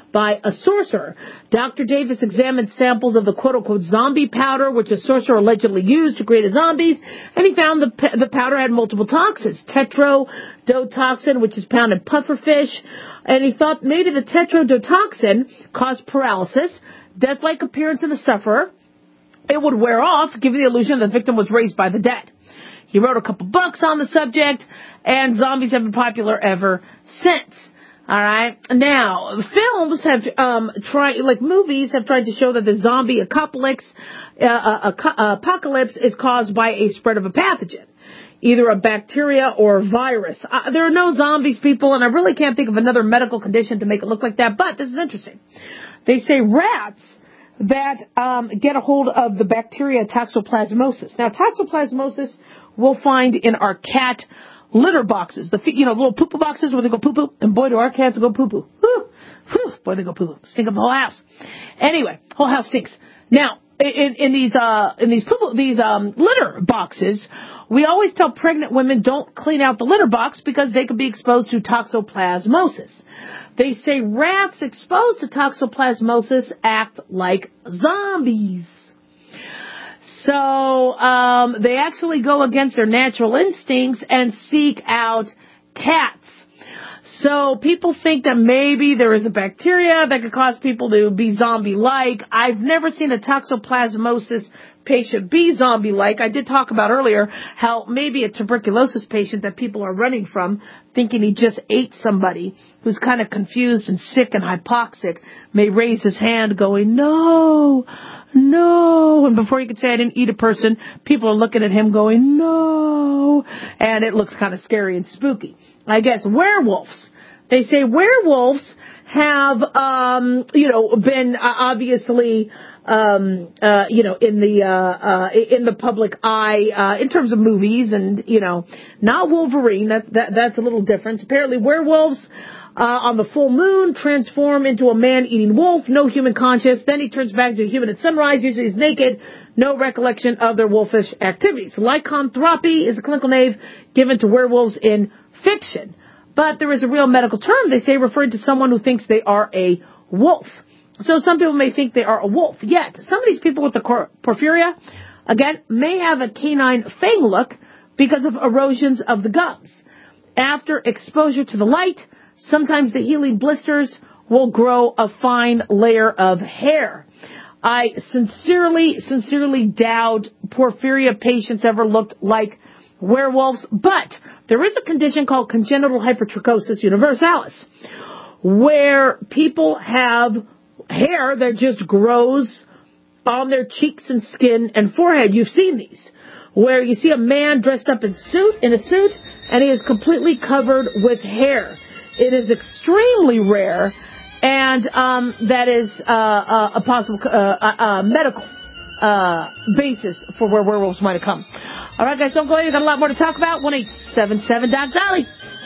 by a sorcerer. Doctor Davis examined samples of the quote-unquote zombie powder, which a sorcerer allegedly used to create zombies, and he found the, the powder had multiple toxins. Tetrodotoxin, which is found in pufferfish, and he thought maybe the tetrodotoxin caused paralysis, death-like appearance in the sufferer. It would wear off, giving the illusion the victim was raised by the dead. He wrote a couple books on the subject, and zombies have been popular ever since. All right. Now, films have um tried, like movies, have tried to show that the zombie apocalypse, uh, uh, apocalypse is caused by a spread of a pathogen, either a bacteria or a virus. Uh, there are no zombies, people, and I really can't think of another medical condition to make it look like that. But this is interesting. They say rats that um get a hold of the bacteria toxoplasmosis. Now, toxoplasmosis we'll find in our cat litter boxes, the you know little poo-poo boxes where they go poo-poo, and boy, do our cats go poo-poo. Whew, whew, boy, they go poo-poo. Stink up the whole house. Anyway, whole house stinks. Now, in, in these uh in these poo-poo, these um litter boxes, we always tell pregnant women don't clean out the litter box because they could be exposed to toxoplasmosis. They say rats exposed to toxoplasmosis act like zombies. So um, they actually go against their natural instincts and seek out cats. So people think that maybe there is a bacteria that could cause people to be zombie-like. I've never seen a toxoplasmosis patient be zombie-like. I did talk about earlier how maybe a tuberculosis patient that people are running from, thinking he just ate somebody who's kind of confused and sick and hypoxic, may raise his hand going, no, no. And before he could say I didn't eat a person, people are looking at him going, no. And it looks kind of scary and spooky. I guess werewolves. They say werewolves have, um, you know, been uh, obviously, um, uh, you know, in the, uh, uh, in the public eye, uh, in terms of movies and, you know, not Wolverine. That, that, that's a little different. Apparently werewolves, uh, on the full moon transform into a man-eating wolf, no human conscience. Then he turns back to a human at sunrise. Usually he's naked. No recollection of their wolfish activities. Lycanthropy is a clinical name given to werewolves in fiction. But there is a real medical term, they say, referring to someone who thinks they are a wolf. So some people may think they are a wolf. Yet, some of these people with the cor- porphyria, again, may have a canine fang look because of erosions of the gums. After exposure to the light, sometimes the healing blisters will grow a fine layer of hair. I sincerely, sincerely doubt porphyria patients ever looked like werewolves, but there is a condition called congenital hypertrichosis universalis, where people have hair that just grows on their cheeks and skin and forehead. You've seen these, where you see a man dressed up in suit in a suit, and he is completely covered with hair. It is extremely rare, and um, that is uh, uh, a possible uh, uh, uh, medical uh, basis for where werewolves might have come. All right, guys, don't go away. We've got a lot more to talk about. one eight seven seven Doc Dolly.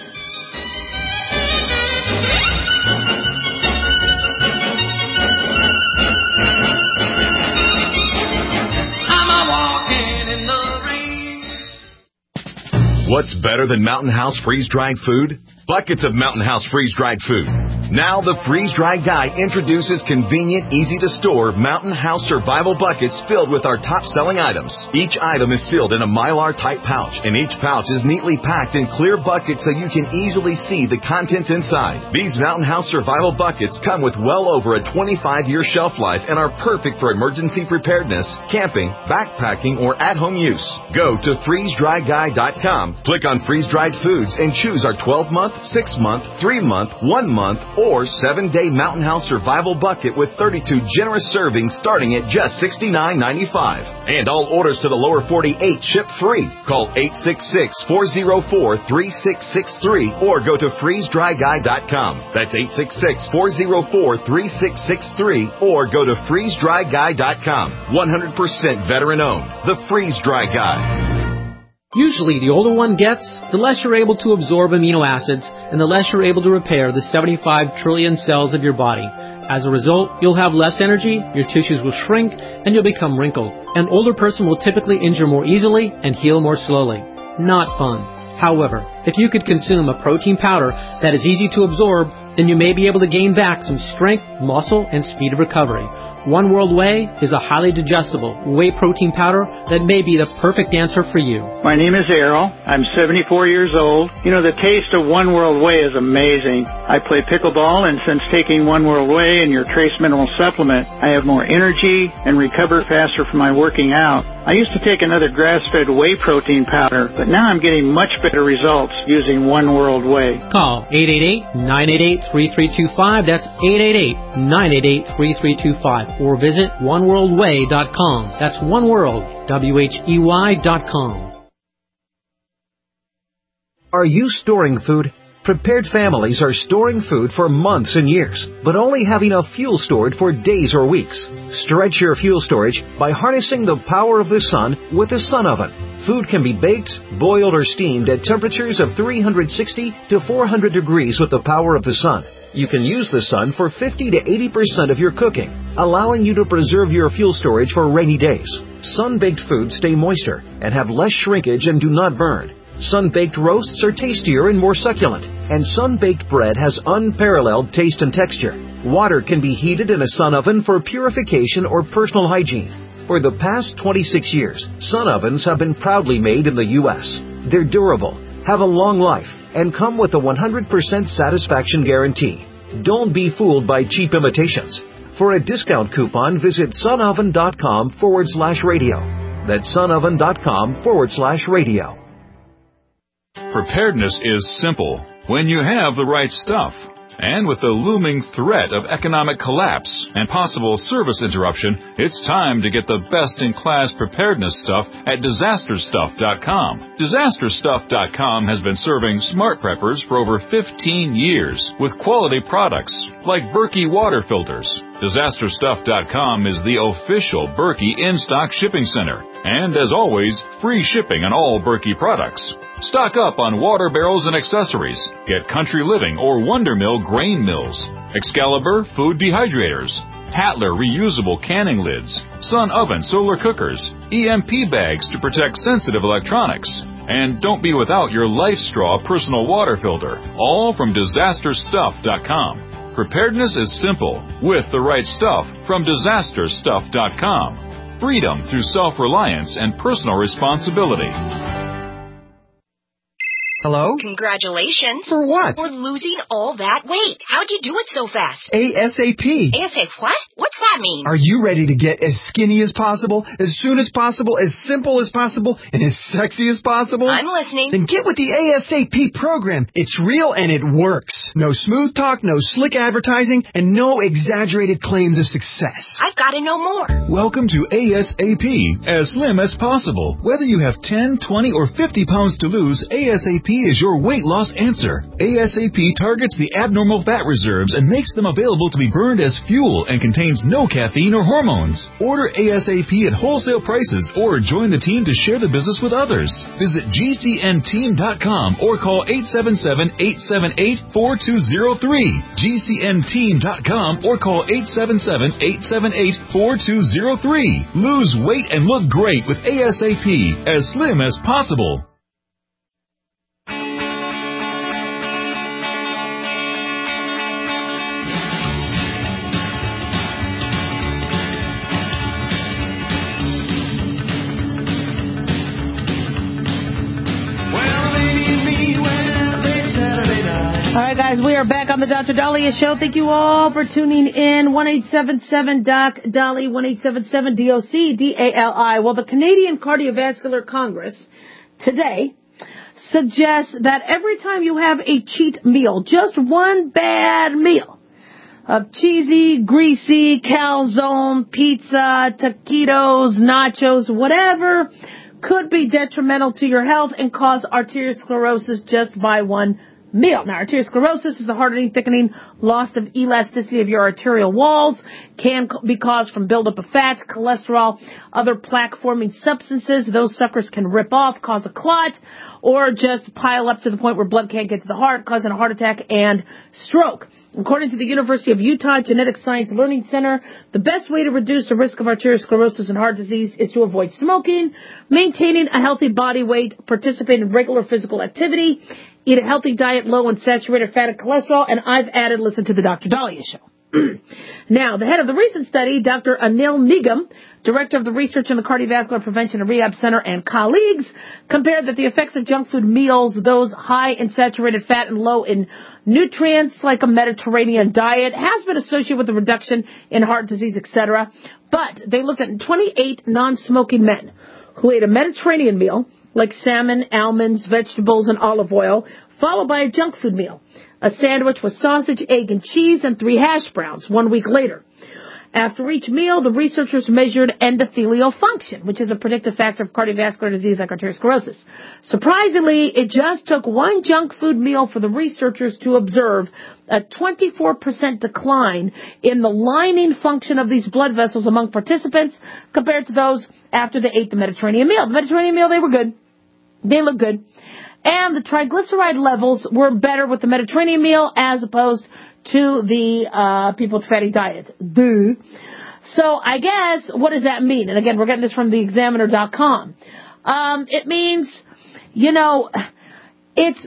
I'm a walking in the rain. What's better than Mountain House freeze-dried food? Buckets of Mountain House freeze-dried food. Now the freeze-dried guy introduces convenient, easy-to-store Mountain House survival buckets filled with our top-selling items. Each item is sealed in a Mylar-type pouch, and each pouch is neatly packed in clear buckets so you can easily see the contents inside. These Mountain House survival buckets come with well over a twenty-five year shelf life and are perfect for emergency preparedness, camping, backpacking, or at-home use. Go to freeze dry guy dot com, click on freeze-dried foods, and choose our twelve-month, six-month, three-month, one-month, or seven-day Mountain House Survival Bucket with thirty-two generous servings starting at just sixty-nine ninety-five. And all orders to the lower forty-eight ship free. Call eight six six, four oh four, three six six three or go to freeze dry guy dot com. That's eight six six, four oh four, three six six three or go to freeze dry guy dot com. one hundred percent veteran-owned. The Freeze Dry Guy. Usually, the older one gets, the less you're able to absorb amino acids, and the less you're able to repair the seventy-five trillion cells of your body. As a result, you'll have less energy, your tissues will shrink, and you'll become wrinkled. An older person will typically injure more easily and heal more slowly. Not fun. However, if you could consume a protein powder that is easy to absorb, then you may be able to gain back some strength, muscle, and speed of recovery. One World Whey is a highly digestible whey protein powder that may be the perfect answer for you. My name is Errol. I'm seventy-four years old. You know, the taste of One World Whey is amazing. I play pickleball, and since taking One World Whey and your Trace Mineral Supplement, I have more energy and recover faster from my working out. I used to take another grass-fed whey protein powder, but now I'm getting much better results using One World Whey. Call eight eight eight, nine eight eight, three three two five. That's eight eight eight, nine eight eight, three three two five. Or visit one world way dot com. That's OneWorld, W H E Y dot com. Are you storing food? Prepared families are storing food for months and years, but only have enough fuel stored for days or weeks. Stretch your fuel storage by harnessing the power of the sun with a sun oven. Food can be baked, boiled, or steamed at temperatures of three hundred sixty to four hundred degrees with the power of the sun. You can use the sun for fifty to eighty percent of your cooking, allowing you to preserve your fuel storage for rainy days. Sun-baked foods stay moister and have less shrinkage and do not burn. Sun-baked roasts are tastier and more succulent, and sun-baked bread has unparalleled taste and texture. Water can be heated in a sun oven for purification or personal hygiene. For the past twenty-six years, sun ovens have been proudly made in the U S They're durable, have a long life, and come with a one hundred percent satisfaction guarantee. Don't be fooled by cheap imitations. For a discount coupon, visit sunoven.com forward slash radio. That's sunoven.com forward slash radio. Preparedness is simple when you have the right stuff. And with the looming threat of economic collapse and possible service interruption, it's time to get the best-in-class preparedness stuff at disaster stuff dot com. disaster stuff dot com has been serving smart preppers for over fifteen years with quality products like Berkey water filters. disaster stuff dot com is the official Berkey in-stock shipping center. And as always, free shipping on all Berkey products. Stock up on water barrels and accessories. Get Country Living or Wonder Mill grain mills, Excalibur food dehydrators, Tatler reusable canning lids, Sun Oven solar cookers, E M P bags to protect sensitive electronics. And don't be without your Life Straw personal water filter, all from disaster stuff dot com. Preparedness is simple with the right stuff from disaster stuff dot com. Freedom through self-reliance and personal responsibility. Hello? Congratulations. For what? For losing all that weight. How'd you do it so fast? ASAP. ASAP what? What's that mean? Are you ready to get as skinny as possible, as soon as possible, as simple as possible, and as sexy as possible? I'm listening. Then get with the ASAP program. It's real and it works. No smooth talk, no slick advertising, and no exaggerated claims of success. I've got to know more. Welcome to ASAP, as slim as possible. Whether you have ten, twenty, or fifty pounds to lose, ASAP is your weight loss answer. ASAP targets the abnormal fat reserves and makes them available to be burned as fuel and contains no caffeine or hormones. Order ASAP at wholesale prices or join the team to share the business with others. Visit G C N team dot com or call eight seven seven, eight seven eight, four two zero three. G C N team dot com or call eight seven seven, eight seven eight, four two zero three. Lose weight and look great with ASAP, as slim as possible. All right, guys, we are back on the Doctor Daliah Show. Thank you all for tuning in. one eight seven seven doc Dali, one eight seven seven D O C D A L I. Well, the Canadian Cardiovascular Congress today suggests that every time you have a cheat meal, just one bad meal of cheesy, greasy, calzone, pizza, taquitos, nachos, whatever, could be detrimental to your health and cause arteriosclerosis just by one meal. Now, arteriosclerosis is the hardening, thickening, loss of elasticity of your arterial walls, can be caused from buildup of fats, cholesterol, other plaque-forming substances. Those suckers can rip off, cause a clot, or just pile up to the point where blood can't get to the heart, causing a heart attack and stroke. According to the University of Utah Genetic Science Learning Center, the best way to reduce the risk of arteriosclerosis and heart disease is to avoid smoking, maintaining a healthy body weight, participate in regular physical activity, eat a healthy diet low in saturated fat and cholesterol, and I've added listen to the Doctor Dahlia Show. Now, the head of the recent study, Doctor Anil Nigam, director of the Research in the Cardiovascular Prevention and Rehab Center, and colleagues, compared that the effects of junk food meals, those high in saturated fat and low in nutrients, like a Mediterranean diet, has been associated with a reduction in heart disease, et cetera. But they looked at twenty-eight non-smoking men who ate a Mediterranean meal, like salmon, almonds, vegetables, and olive oil, followed by a junk food meal, a sandwich with sausage, egg, and cheese, and three hash browns one week later. After each meal, the researchers measured endothelial function, which is a predictive factor of cardiovascular disease like arteriosclerosis. Surprisingly, it just took one junk food meal for the researchers to observe a twenty-four percent decline in the lining function of these blood vessels among participants compared to those after they ate the Mediterranean meal. The Mediterranean meal, they were good. They looked good. And the triglyceride levels were better with the Mediterranean meal as opposed to the uh people with fatty diet. Duh. So I guess, what does that mean? And again, we're getting this from the examiner dot com. Um, it means, you know, it's,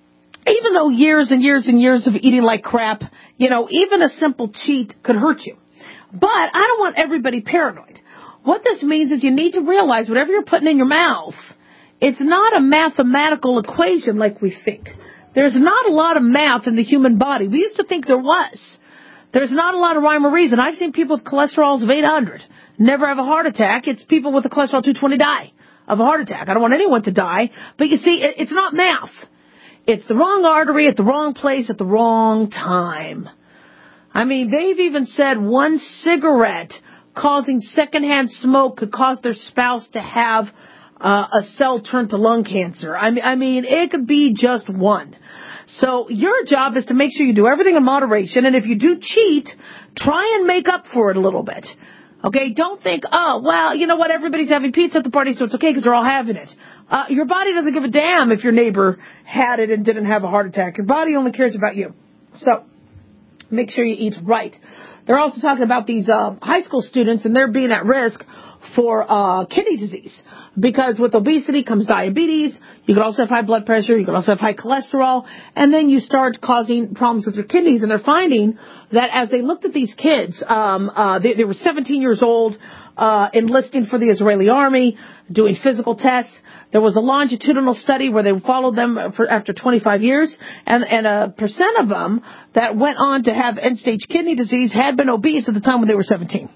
even though years and years and years of eating like crap, you know, even a simple cheat could hurt you. But I don't want everybody paranoid. What this means is you need to realize whatever you're putting in your mouth, it's not a mathematical equation like we think. There's not a lot of math in the human body. We used to think there was. There's not a lot of rhyme or reason. I've seen people with cholesterols of eight hundred never have a heart attack. It's people with a cholesterol two twenty die of a heart attack. I don't want anyone to die. But you see, it's not math. It's the wrong artery at the wrong place at the wrong time. I mean, they've even said one cigarette causing secondhand smoke could cause their spouse to have Uh, a cell turned to lung cancer. I mean, I mean, it could be just one. So your job is to make sure you do everything in moderation, and if you do cheat, try and make up for it a little bit. Okay, don't think, oh, well, you know what, everybody's having pizza at the party, so it's okay because they're all having it. Uh, your body doesn't give a damn if your neighbor had it and didn't have a heart attack. Your body only cares about you. So make sure you eat right. They're also talking about these uh, high school students, and they're being at risk for uh kidney disease, because with obesity comes diabetes. You could also have high blood pressure. You could also have high cholesterol, and then you start causing problems with your kidneys. And they're finding that as they looked at these kids, um uh they, they were seventeen years old, uh enlisting for the Israeli army, doing physical tests. There was a longitudinal study where they followed them for after twenty-five years, and and a percent of them that went on to have end-stage kidney disease had been obese at the time when they were seventeen.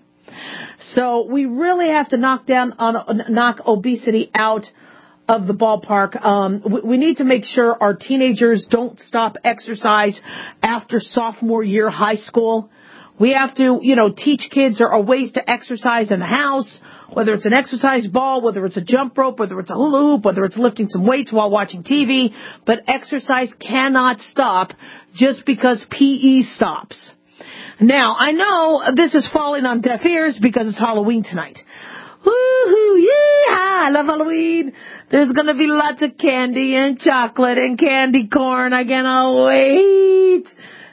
So we really have to knock down on knock obesity out of the ballpark. Um, we, we need to make sure our teenagers don't stop exercise after sophomore year high school. We have to, you know, teach kids there are ways to exercise in the house, whether it's an exercise ball, whether it's a jump rope, whether it's a hula hoop, whether it's lifting some weights while watching T V. But exercise cannot stop just because P E stops. Now, I know this is falling on deaf ears because it's Halloween tonight. Woo-hoo, yeah, I love Halloween. There's going to be lots of candy and chocolate and candy corn. I cannot wait.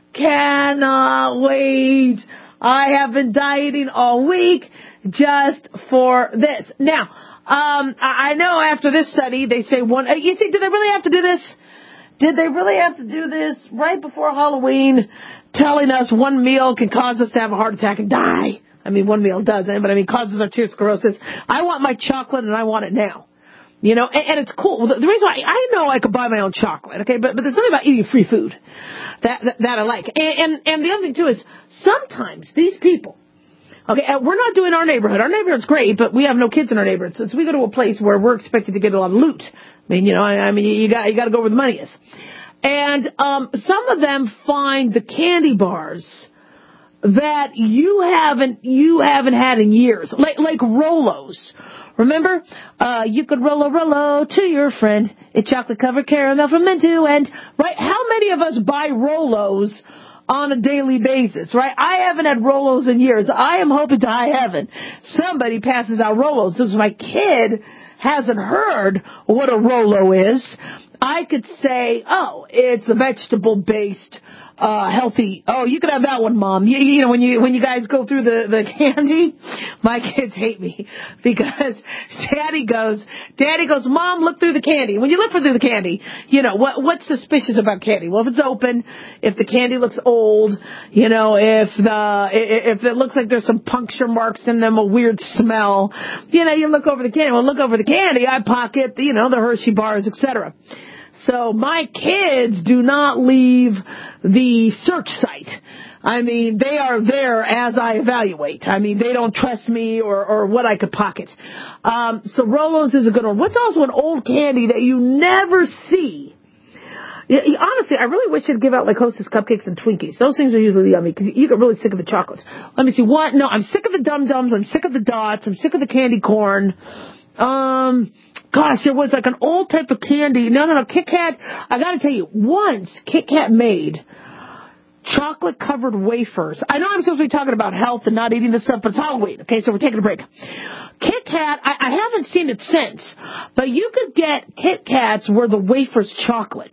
Cannot wait. I have been dieting all week just for this. Now, um, I know after this study, they say one, you think, did they really have to do this? Did they really have to do this right before Halloween, telling us one meal can cause us to have a heart attack and die? I mean, one meal doesn't, but I mean, causes arteriosclerosis. I want my chocolate, and I want it now. You know, and, and it's cool. The, the reason why, I know I could buy my own chocolate, okay, but, but there's something about eating free food that, that, that I like. And, and, and the other thing, too, is sometimes these people, okay, we're not doing our neighborhood. Our neighborhood's great, but we have no kids in our neighborhood. So, so we go to a place where we're expected to get a lot of loot. I mean, you know, I, I mean, you got you got to go where the money is. And um, some of them find the candy bars that you haven't you haven't had in years, like like Rolos. Remember, uh, you could roll a Rolo to your friend. It's chocolate covered caramel from end to end. Right? How many of us buy Rolos on a daily basis, right? I haven't had Rolos in years. I am hoping to high heaven somebody passes out Rolos. Since my kid hasn't heard what a Rolo is, I could say, oh, it's a vegetable-based Uh, healthy. Oh, you could have that one, Mom. You, you know, when you when you guys go through the, the candy, my kids hate me because Daddy goes, Daddy goes, Mom, look through the candy. When you look through the candy, you know, what what's suspicious about candy? Well, if it's open, if the candy looks old, you know, if the if it looks like there's some puncture marks in them, a weird smell, you know, you look over the candy. Well, look over the candy, I pocket, you know, the Hershey bars, et cetera. So my kids do not leave the search site. I mean, they are there as I evaluate. I mean, they don't trust me or, or what I could pocket. Um, so Rolos is a good one. What's also an old candy that you never see? Yeah, honestly, I really wish they'd give out like Hostess cupcakes and Twinkies. Those things are usually yummy because you get really sick of the chocolates. Let me see. What? No, I'm sick of the Dum Dums. I'm sick of the Dots. I'm sick of the candy corn. Um... Gosh, there was like an old type of candy. No, no, no, Kit Kat. I got to tell you, once Kit Kat made chocolate-covered wafers. I know I'm supposed to be talking about health and not eating this stuff, but it's Halloween. Okay, so we're taking a break. Kit Kat, I, I haven't seen it since, but you could get Kit Kats where the wafer's chocolate.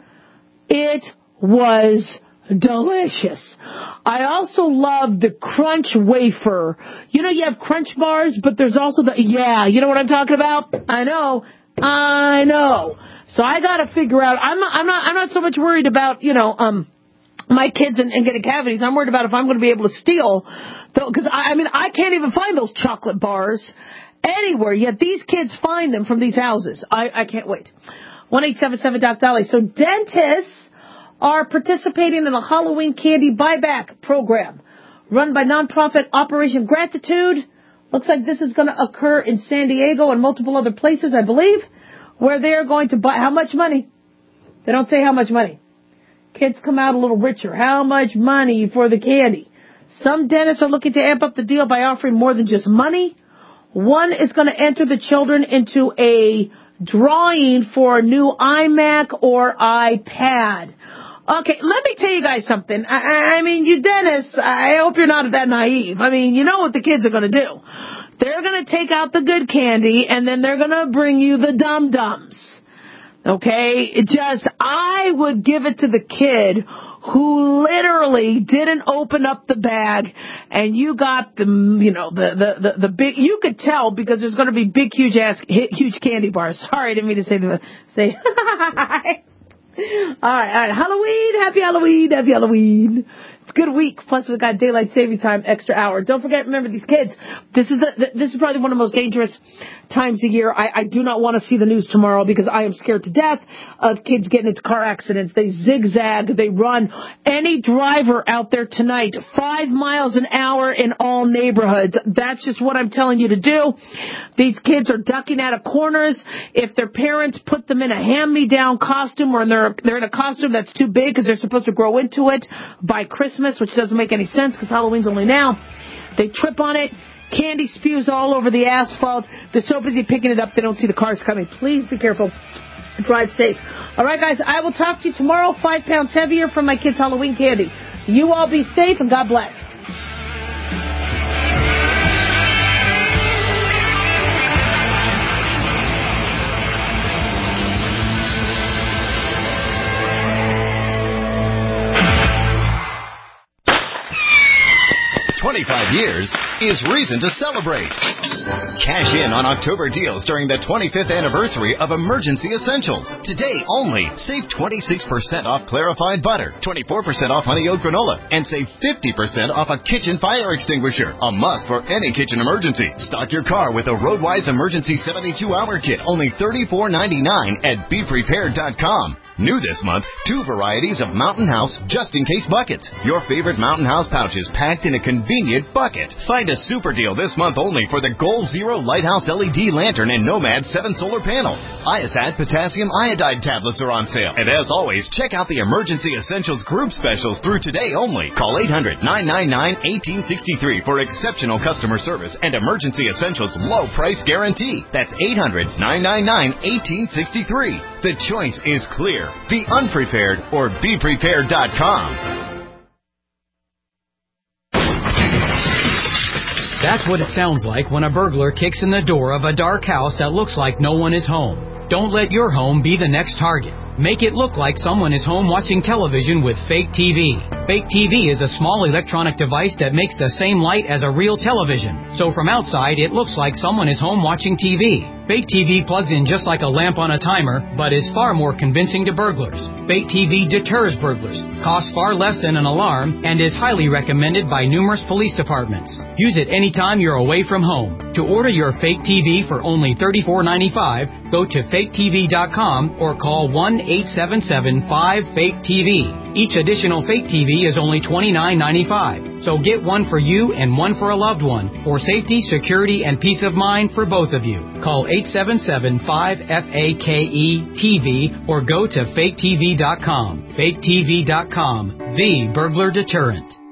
It was delicious. I also love the Crunch wafer. You know, you have Crunch bars, but there's also the, yeah, you know what I'm talking about? I know. I know. So I gotta figure out, I'm not, I'm not, I'm not so much worried about, you know, um, my kids and, and getting cavities. I'm worried about if I'm going to be able to steal, because I, I mean, I can't even find those chocolate bars anywhere, yet these kids find them from these houses. I, I can't wait. one eight seven seven Doc Dolly. So dentists are participating in a Halloween candy buyback program run by nonprofit Operation Gratitude. Looks like this is going to occur in San Diego and multiple other places, I believe, where they're going to buy. How much money? They don't say how much money. Kids come out a little richer. How much money for the candy? Some dentists are looking to amp up the deal by offering more than just money. One is going to enter the children into a drawing for a new iMac or iPad. Okay, let me tell you guys something. I, I mean, you dentists, I hope you're not that naive. I mean, you know what the kids are going to do. They're going to take out the good candy, and then they're going to bring you the dum-dums. Okay? It just, I would give it to the kid who literally didn't open up the bag, and you got the, you know, the, the, the, the big, you could tell because there's going to be big, huge ass, huge candy bars. Sorry, I didn't mean to say the, say, All right, all right. Halloween, happy Halloween, happy Halloween. It's a good week. Plus, we've got daylight saving time, extra hour. Don't forget, remember these kids. This is the, this is probably one of the most dangerous times a year. I, I do not want to see the news tomorrow because I am scared to death of kids getting into car accidents. They zigzag, they run. Any driver out there tonight, five miles an hour in all neighborhoods. That's just what I'm telling you to do. These kids are ducking out of corners. If their parents put them in a hand-me-down costume or they're, they're in a costume that's too big because they're supposed to grow into it by Christmas, which doesn't make any sense because Halloween's only now, they trip on it. Candy spews all over the asphalt. They're so busy picking it up, they don't see the cars coming. Please be careful. Drive safe. All right, guys, I will talk to you tomorrow. Five pounds heavier from my kids' Halloween candy. You all be safe, and God bless. twenty-five years is reason to celebrate. Cash in on October deals during the twenty-fifth anniversary of Emergency Essentials. Today only, save twenty-six percent off clarified butter, twenty-four percent off honey oat granola, and save fifty percent off a kitchen fire extinguisher. A must for any kitchen emergency. Stock your car with a Roadwise Emergency seventy-two hour kit, only thirty-four ninety-nine at be prepared dot com. New this month, two varieties of Mountain House just-in-case buckets. Your favorite Mountain House pouches packed in a convenient bucket. Find a super deal this month only for the Goal Zero Lighthouse L E D Lantern and Nomad seven Solar Panel. Iosat Potassium Iodide tablets are on sale. And as always, check out the Emergency Essentials group specials through today only. Call eight hundred, nine nine nine, one eight six three for exceptional customer service and Emergency Essentials low price guarantee. That's eight hundred, nine nine nine, one eight six three. The choice is clear. Be unprepared or be prepared dot com. That's what it sounds like when a burglar kicks in the door of a dark house that looks like no one is home. Don't let your home be the next target. Make it look like someone is home watching television with Fake T V. Fake T V is a small electronic device that makes the same light as a real television. So from outside, it looks like someone is home watching T V. Fake T V plugs in just like a lamp on a timer, but is far more convincing to burglars. Fake T V deters burglars, costs far less than an alarm, and is highly recommended by numerous police departments. Use it anytime you're away from home. To order your Fake T V for only thirty-four ninety-five, go to fake T V dot com or call one eight seven seven five fake T V. Each additional Fake T V is only twenty-nine ninety-five. So get one for you and one for a loved one, for safety, security, and peace of mind for both of you. Call eight seven seven five F A K E T V or go to fake T V dot com. fake T V dot com, the burglar deterrent.